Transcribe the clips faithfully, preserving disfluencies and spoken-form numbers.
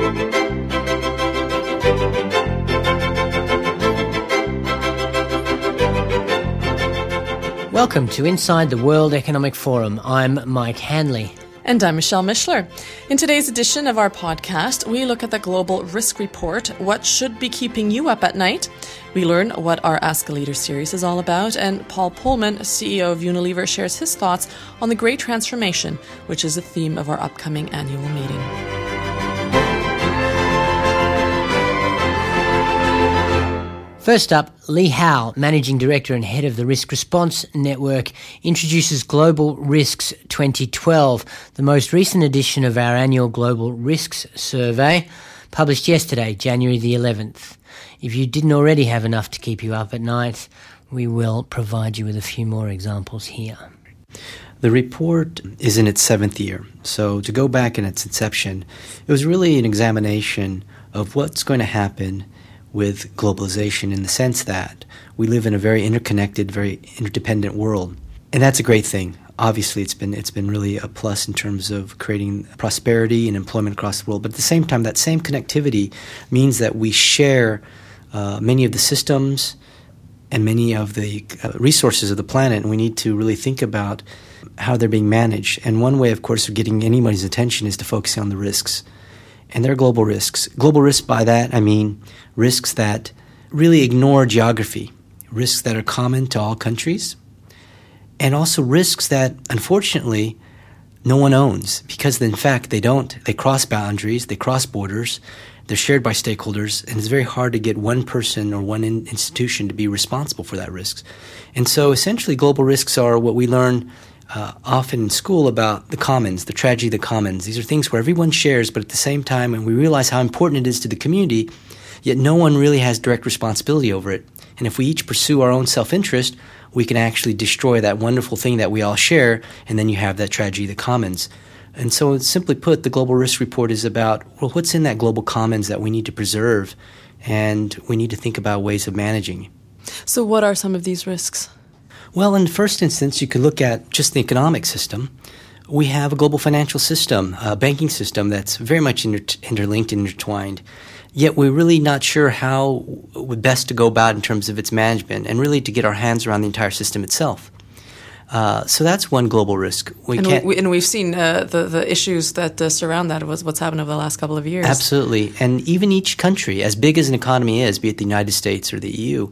Welcome to Inside the World Economic Forum. I'm Mike Hanley. And I'm Michelle Mishler. In today's edition of our podcast, we look at the Global Risk Report, what should be keeping you up at night. We learn what our Ask a Leader series is all about, and Paul Polman, C E O of Unilever, shares his thoughts on the Great Transformation, which is the theme of our upcoming annual meeting. First up, Lee Howe, Managing Director and Head of the Risk Response Network, introduces Global Risks twenty twelve, the most recent edition of our annual Global Risks Survey, published yesterday, January the eleventh. If you didn't already have enough to keep you up at night, we will provide you with a few more examples here. The report is in its seventh year, so to go back in its inception, it was really an examination of what's going to happen with globalization in the sense that we live in a very interconnected, very interdependent world. And that's a great thing. Obviously, it's been it's been really a plus in terms of creating prosperity and employment across the world. But at the same time, that same connectivity means that we share uh, many of the systems and many of the uh, resources of the planet, and we need to really think about how they're being managed. And one way, of course, of getting anybody's attention is to focus on the risks. And there are global risks. Global risks, by that I mean risks that really ignore geography, risks that are common to all countries, and also risks that, unfortunately, no one owns because, in fact, they don't. They cross boundaries, they cross borders, they're shared by stakeholders, and it's very hard to get one person or one in- institution to be responsible for that risk. And so, essentially, global risks are what we learn Uh, often in school about the commons, the tragedy of the commons. These are things where everyone shares, but at the same time, and we realize how important it is to the community, yet no one really has direct responsibility over it. And if we each pursue our own self-interest, we can actually destroy that wonderful thing that we all share, and then you have that tragedy of the commons. And so, simply put, the Global Risk Report is about, well, what's in that global commons that we need to preserve, and we need to think about ways of managing. So what are some of these risks? Well, in the first instance, you could look at just the economic system. We have a global financial system, a banking system that's very much inter- interlinked and intertwined. Yet we're really not sure how best to go about in terms of its management and really to get our hands around the entire system itself. Uh, so that's one global risk. We and, can't, we, and we've seen uh, the, the issues that uh, surround that, was what's happened over the last couple of years. Absolutely. And even each country, as big as an economy is, be it the United States or the E U,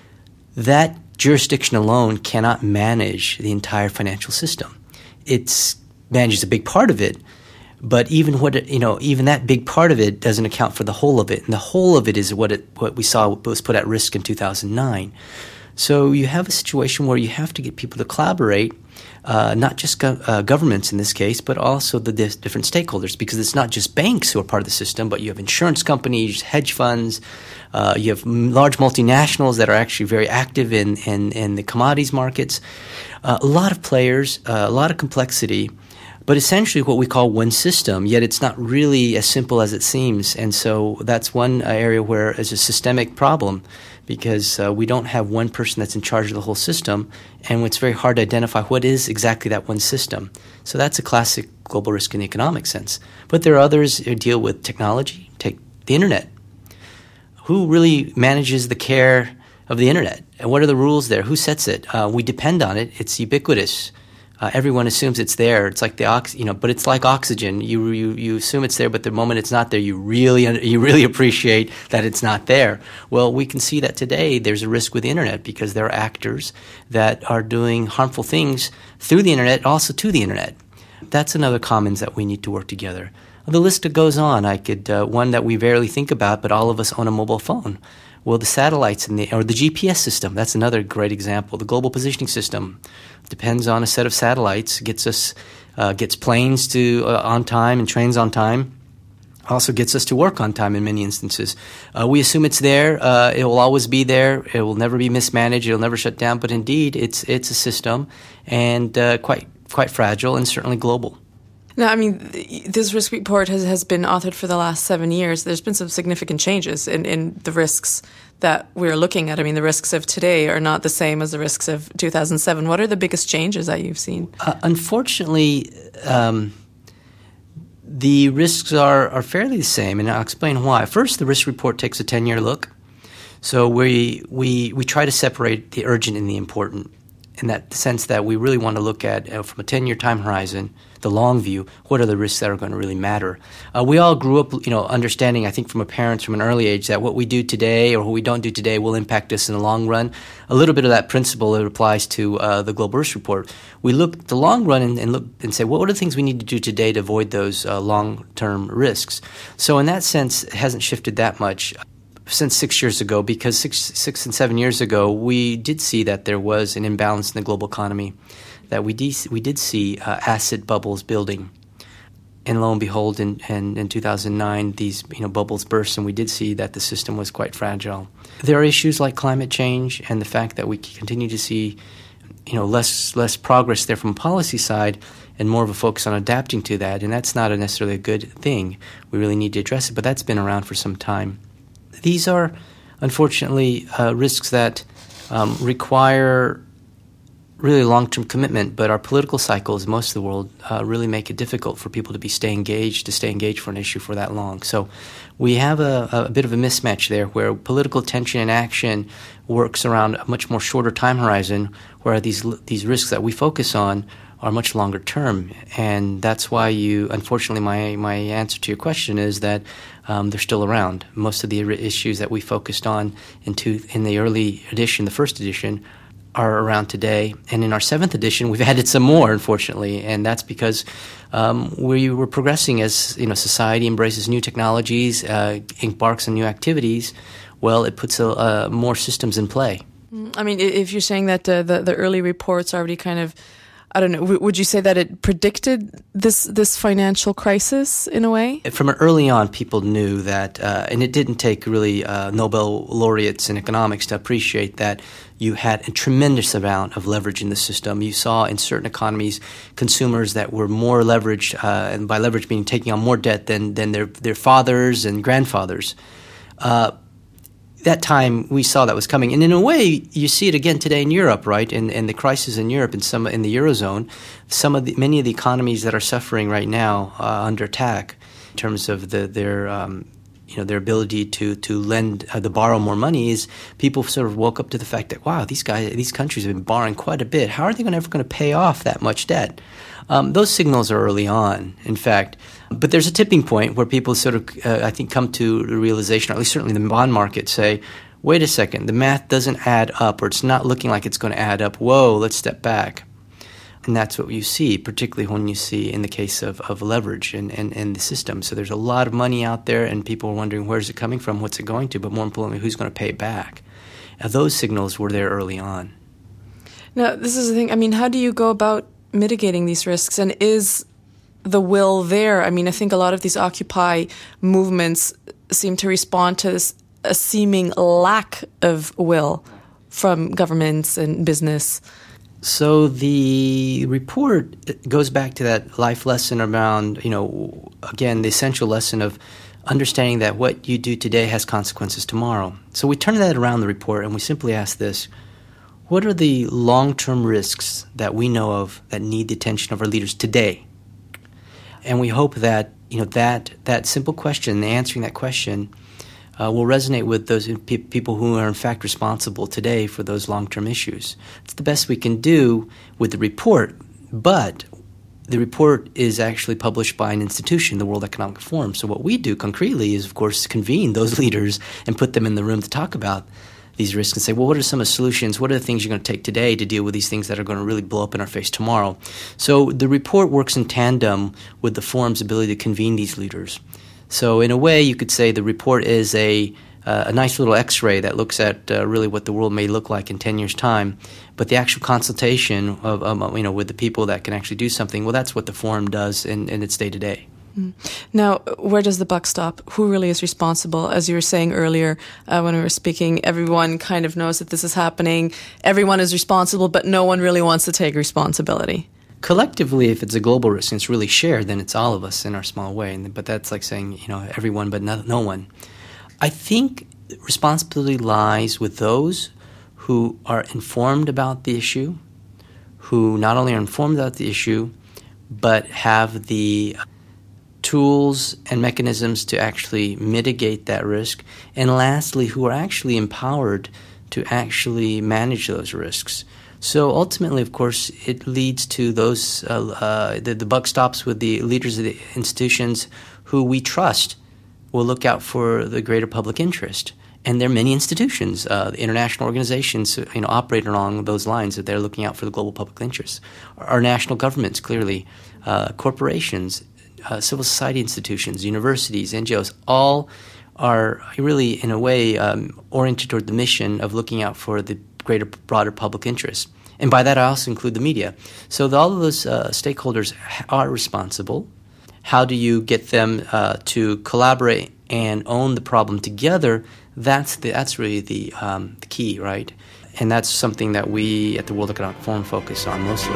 that jurisdiction alone cannot manage the entire financial system. It manages a big part of it, but even what it, you know, even that big part of it doesn't account for the whole of it, and the whole of it is what it what we saw was put at risk in two thousand nine. So you have a situation where you have to get people to collaborate, uh, not just go- uh, governments in this case, but also the dis- different stakeholders, because it's not just banks who are part of the system, but you have insurance companies, hedge funds, uh, you have m- large multinationals that are actually very active in, in, in the commodities markets, uh, a lot of players, uh, a lot of complexity, but essentially what we call one system, yet it's not really as simple as it seems. And so that's one uh, area where it's a systemic problem, because uh, we don't have one person that's in charge of the whole system, and it's very hard to identify what is exactly that one system. So that's a classic global risk in the economic sense. But there are others who deal with technology. Take the internet. Who really manages the care of the internet? And what are the rules there? Who sets it? Uh, we depend on it. It's ubiquitous. Uh, everyone assumes it's there. It's like the ox, you know, but it's like oxygen. You you you assume it's there, but the moment it's not there, you really you really appreciate that it's not there. Well, we can see that today. There's a risk with the internet because there are actors that are doing harmful things through the internet, also to the internet. That's another commons that we need to work together. The list goes on. I could uh, one that we rarely think about, but all of us own a mobile phone. Well, the satellites and the or the G P S system. That's another great example. The global positioning system depends on a set of satellites. Gets us uh, gets planes to uh, on time and trains on time. Also gets us to work on time in many instances. Uh, we assume it's there. Uh, it will always be there. It will never be mismanaged. It will never shut down. But indeed, it's it's a system and uh, quite quite fragile and certainly global. Now, I mean, this risk report has, has been authored for the last seven years. There's been some significant changes in, in the risks that we're looking at. I mean, the risks of today are not the same as the risks of two thousand seven. What are the biggest changes that you've seen? Uh, unfortunately, um, The risks are, are fairly the same, and I'll explain why. First, the risk report takes a ten-year look. So we, we, we try to separate the urgent and the important in that sense that we really want to look at, uh, from a ten-year time horizon, the long view, what are the risks that are going to really matter. Uh, we all grew up, you know, understanding, I think, from our parents from an early age that what we do today or what we don't do today will impact us in the long run. A little bit of that principle that applies to uh, the Global Risk Report. We look at the long run and, and look and say, well, what are the things we need to do today to avoid those uh, long-term risks? So in that sense, it hasn't shifted that much since six years ago, because six, six and seven years ago, we did see that there was an imbalance in the global economy, that we, de- we did see uh, asset bubbles building. And lo and behold, in, in, in two thousand nine, these you know bubbles burst, and we did see that the system was quite fragile. There are issues like climate change and the fact that we continue to see you know less less progress there from a policy side and more of a focus on adapting to that, and that's not a necessarily a good thing. We really need to address it, but that's been around for some time. These are, unfortunately, uh, risks that um, require really long-term commitment, but our political cycles, most of the world, uh, really make it difficult for people to be stay engaged, to stay engaged for an issue for that long. So we have a, a bit of a mismatch there where political tension and action works around a much more shorter time horizon, where these these risks that we focus on are much longer term. And that's why you, unfortunately, my, my answer to your question is that um, they're still around. Most of the issues that we focused on in, two, in the early edition, the first edition, are around today. And in our seventh edition, we've added some more, unfortunately, and that's because um, we were progressing as you know society embraces new technologies, uh, embarks on new activities. Well, it puts a, uh, more systems in play. I mean, if you're saying that uh, the, the early reports already kind of, I don't know, w- would you say that it predicted this this financial crisis in a way? From early on, people knew that, uh, and it didn't take really uh, Nobel laureates in economics to appreciate that you had a tremendous amount of leverage in the system. You saw in certain economies consumers that were more leveraged, uh, and by leverage meaning taking on more debt than, than their, their fathers and grandfathers. Uh, That time we saw that was coming, and in a way, you see it again today in Europe, right? In, in the crisis in Europe, and some in the eurozone, some of the many of the economies that are suffering right now uh, under attack in terms of the, their um, you know their ability to to lend uh, to borrow more money is people sort of woke up to the fact that wow, these guys, these countries have been borrowing quite a bit. How are they gonna, ever going to pay off that much debt? Um, those signals are early on, in fact. But there's a tipping point where people sort of, uh, I think, come to the realization, or at least certainly the bond market, say, wait a second, the math doesn't add up, or it's not looking like it's going to add up. Whoa, let's step back. And that's what you see, particularly when you see in the case of, of leverage and, and, and the system. So there's a lot of money out there, and people are wondering, where's it coming from, what's it going to, but more importantly, who's going to pay it back? Now, those signals were there early on. Now, this is the thing. I mean, how do you go about mitigating these risks, and is the will there? I mean, I think a lot of these Occupy movements seem to respond to this, a seeming lack of will from governments and business. So the report goes back to that life lesson around, you know, again, the essential lesson of understanding that what you do today has consequences tomorrow. So we turn that around the report and we simply ask this: what are the long-term risks that we know of that need the attention of our leaders today? And we hope that you know that that simple question, answering that question, uh, will resonate with those pe- people who are in fact responsible today for those long-term issues. It's the best we can do with the report, but the report is actually published by an institution, the World Economic Forum. So what we do concretely is, of course, convene those leaders and put them in the room to talk about these risks and say, well, what are some of the solutions? What are the things you're going to take today to deal with these things that are going to really blow up in our face tomorrow? So the report works in tandem with the forum's ability to convene these leaders. So in a way, you could say the report is a uh, a nice little X-ray that looks at uh, really what the world may look like in ten years' time. But the actual consultation of um, you know with the people that can actually do something, well, that's what the forum does in, in its day-to-day. Now, where does the buck stop? Who really is responsible? As you were saying earlier uh, when we were speaking, everyone kind of knows that this is happening. Everyone is responsible, but no one really wants to take responsibility. Collectively, if it's a global risk and it's really shared, then it's all of us in our small way. But that's like saying, you know, everyone but no, no one. I think responsibility lies with those who are informed about the issue, who not only are informed about the issue, but have the tools and mechanisms to actually mitigate that risk, and lastly, who are actually empowered to actually manage those risks. So ultimately, of course, it leads to those, uh, uh, the, the buck stops with the leaders of the institutions who we trust will look out for the greater public interest. And there are many institutions, uh, international organizations, you know, operate along those lines that they're looking out for the global public interest. Our national governments, clearly, uh, corporations, uh, civil society institutions, universities, N G Os, all are really, in a way, um, oriented toward the mission of looking out for the greater, broader public interest. And by that, I also include the media. So the, all of those uh, stakeholders are responsible. How do you get them uh, to collaborate and own the problem together? That's the, that's really the, um, the key, right? And that's something that we at the World Economic Forum focus on mostly.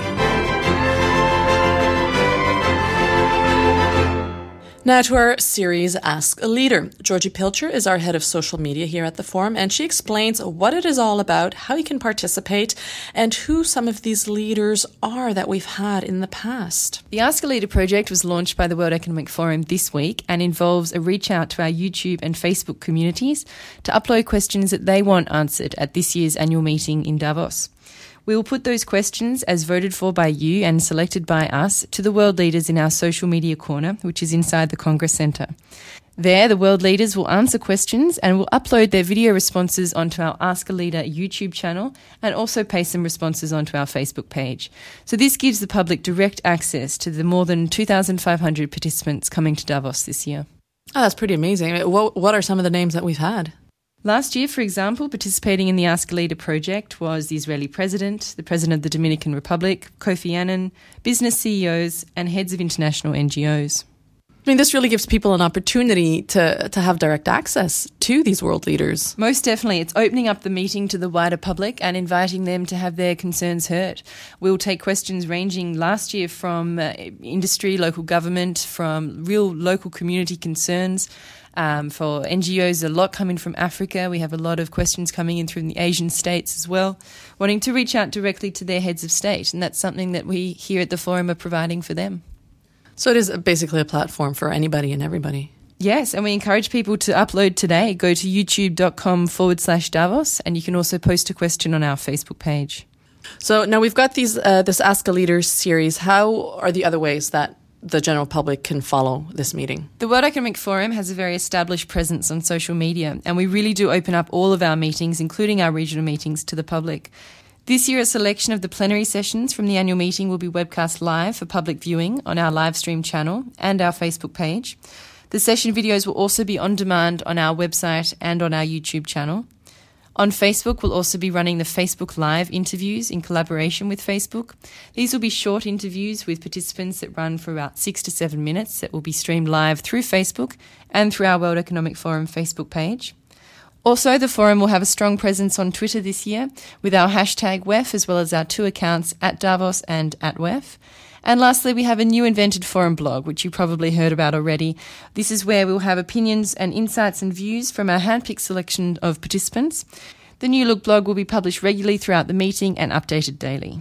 Now to our series, Ask a Leader. Georgie Pilcher is our head of social media here at the Forum, and she explains what it is all about, how you can participate, and who some of these leaders are that we've had in the past. The Ask a Leader project was launched by the World Economic Forum this week and involves a reach out to our YouTube and Facebook communities to upload questions that they want answered at this year's annual meeting in Davos. We will put those questions, as voted for by you and selected by us, to the world leaders in our social media corner, which is inside the Congress Centre. There, the world leaders will answer questions and will upload their video responses onto our Ask a Leader YouTube channel and also paste some responses onto our Facebook page. So this gives the public direct access to the more than two thousand five hundred participants coming to Davos this year. Oh, that's pretty amazing. What, what are some of the names that we've had? Last year, for example, participating in the Ask a Leader project was the Israeli president, the president of the Dominican Republic, Kofi Annan, business C E Os, and heads of international N G Os. I mean, this really gives people an opportunity to, to have direct access to these world leaders. Most definitely. It's opening up the meeting to the wider public and inviting them to have their concerns heard. We'll take questions ranging last year from uh, industry, local government, from real local community concerns. Um, for N G Os, a lot coming from Africa. We have a lot of questions coming in from the Asian states as well, wanting to reach out directly to their heads of state. And that's something that we here at the Forum are providing for them. So it is basically a platform for anybody and everybody. Yes, and we encourage people to upload today. Go to youtube.com forward slash Davos, and you can also post a question on our Facebook page. So now we've got these uh, this Ask a Leader series. How are the other ways that the general public can follow this meeting? The World Economic Forum has a very established presence on social media, and we really do open up all of our meetings, including our regional meetings, to the public. This year, a selection of the plenary sessions from the annual meeting will be webcast live for public viewing on our live stream channel and our Facebook page. The session videos will also be on demand on our website and on our YouTube channel. On Facebook, we'll also be running the Facebook Live interviews in collaboration with Facebook. These will be short interviews with participants that run for about six to seven minutes that will be streamed live through Facebook and through our World Economic Forum Facebook page. Also, the Forum will have a strong presence on Twitter this year with our hashtag W E F as well as our two accounts at Davos and at W E F. And lastly, we have a new invented Forum blog, which you probably heard about already. This is where we'll have opinions and insights and views from our handpicked selection of participants. The New Look blog will be published regularly throughout the meeting and updated daily.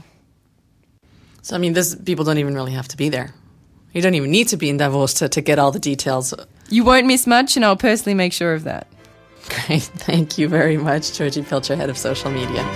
So, I mean, this people don't even really have to be there. You don't even need to be in Davos to, to get all the details. You won't miss much, and I'll personally make sure of that. Great. Thank you very much, Georgie Pilcher, head of social media.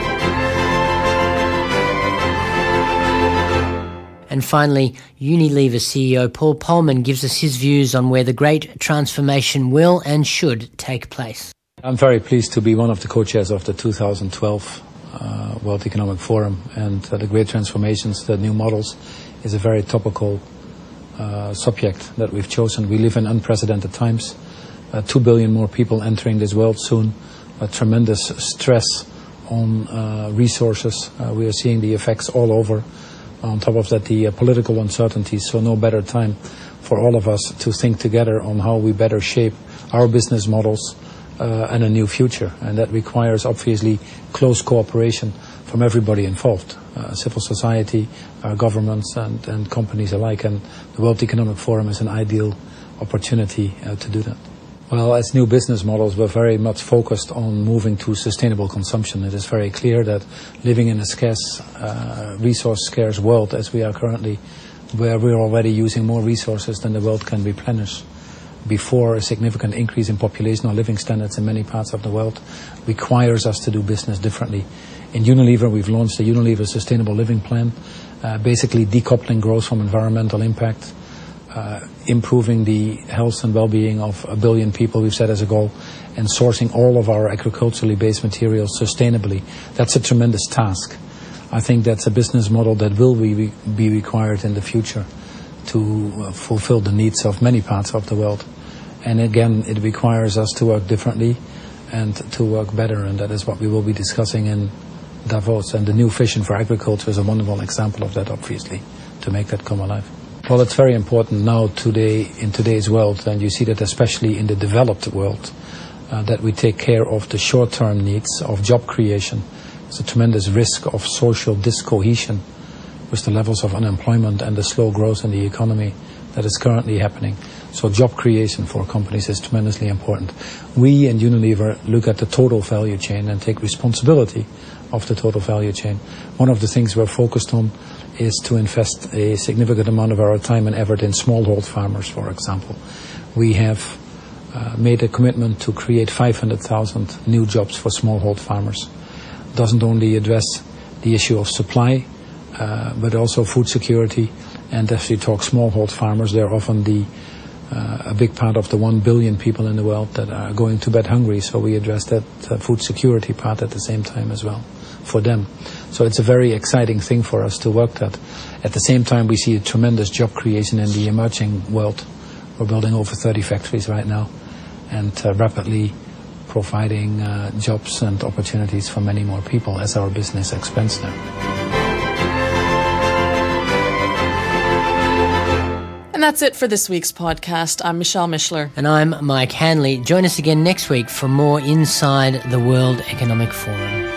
And finally, Unilever C E O Paul Polman gives us his views on where the great transformation will and should take place. I'm very pleased to be one of the co-chairs of the two thousand twelve uh, World Economic Forum, and uh, the great transformations, the new models, is a very topical uh, subject that we've chosen. We live in unprecedented times. Uh, two billion more people entering this world soon. A tremendous stress on uh, resources. Uh, we are seeing the effects all over. On top of that, the uh, political uncertainties, so no better time for all of us to think together on how we better shape our business models uh, and a new future. And that requires, obviously, close cooperation from everybody involved, uh, civil society, uh, governments and, and companies alike. And the World Economic Forum is an ideal opportunity uh, to do that. Well, as new business models, we're very much focused on moving to sustainable consumption. It is very clear that living in a scarce, uh, resource-scarce world, as we are currently where we're already using more resources than the world can replenish. Before, a significant increase in population or living standards in many parts of the world requires us to do business differently. In Unilever, we've launched the Unilever Sustainable Living Plan, uh, basically decoupling growth from environmental impact, uh, improving the health and well-being of a billion people, we've set as a goal, and sourcing all of our agriculturally based materials sustainably. That's a tremendous task. I think that's a business model that will be, be required in the future to uh, fulfill the needs of many parts of the world. And again, it requires us to work differently and to work better, and that is what we will be discussing in Davos. And the new vision for agriculture is a wonderful example of that, obviously, to make that come alive. Well, it's very important now today in today's world, and you see that especially in the developed world, uh, that we take care of the short-term needs of job creation. There's a tremendous risk of social discohesion with the levels of unemployment and the slow growth in the economy that is currently happening. So job creation for companies is tremendously important. We in Unilever look at the total value chain and take responsibility of the total value chain. One of the things we're focused on is to invest a significant amount of our time and effort in smallhold farmers, for example. We have uh, made a commitment to create five hundred thousand new jobs for smallhold farmers. It doesn't only address the issue of supply, uh, but also food security. And as we talk smallhold farmers, they're often the uh, a big part of the one billion people in the world that are going to bed hungry. So we address that uh, food security part at the same time as well for them. So it's a very exciting thing for us to work that. At the same time, we see a tremendous job creation in the emerging world. We're building over thirty factories right now and uh, rapidly providing uh, jobs and opportunities for many more people as our business expands there. And that's it for this week's podcast. I'm Michelle Mishler. And I'm Mike Hanley. Join us again next week for more Inside the World Economic Forum.